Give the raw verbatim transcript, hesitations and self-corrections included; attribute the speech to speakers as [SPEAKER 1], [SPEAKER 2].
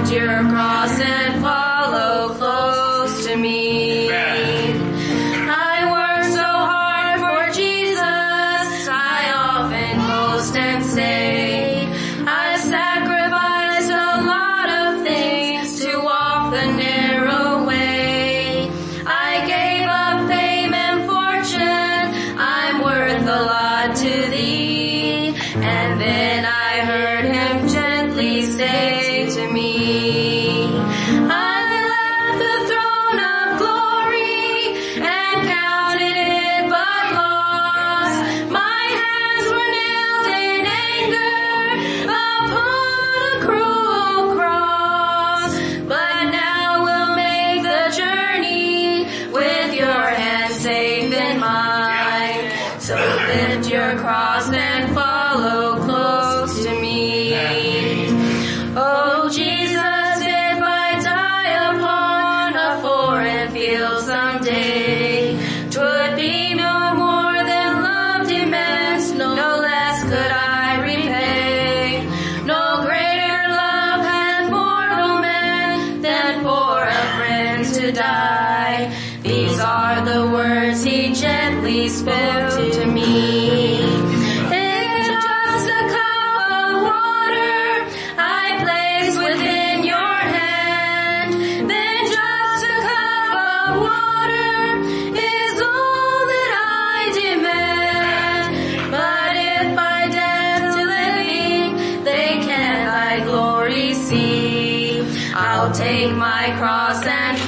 [SPEAKER 1] lift your cross and follow close to me. I work so hard for Jesus, I often boast and say, I sacrifice a lot of things to walk the narrow way. I gave up fame and fortune, I'm worth a lot to thee. And then I heard him gently say to me, I left the throne of glory and counted it but loss. My hands were nailed in anger upon a cruel cross. But now we'll make the journey with your hands safe in mine. So lift your cross and follow close to me. Oh Jesus, if I die upon a foreign field someday, 'twould be no more than love demands, no less could I repay. No greater love hath mortal man than for a friend to die. These are the words he gently spoke to me. If just a cup of water I place within your hand, then just a cup of water is all that I demand. But if by death to living they can thy glory see, I'll take my cross and